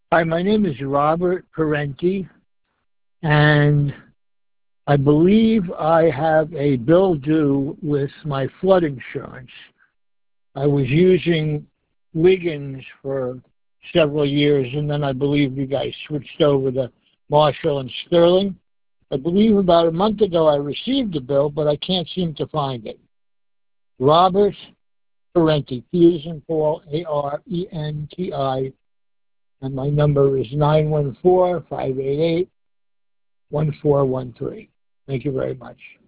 Hi, my name is Robert Parenti, and I believe I have a bill due with my flood insurance. I was using Wiggins for several years, and then I believe you guys switched over to Marshall and Sterling. I believe about a month ago I received the bill, but I can't seem to find it. Robert Parenti, P as in Paul, A-R-E-N-T-I, and my number is 914-588-1413. Thank you very much.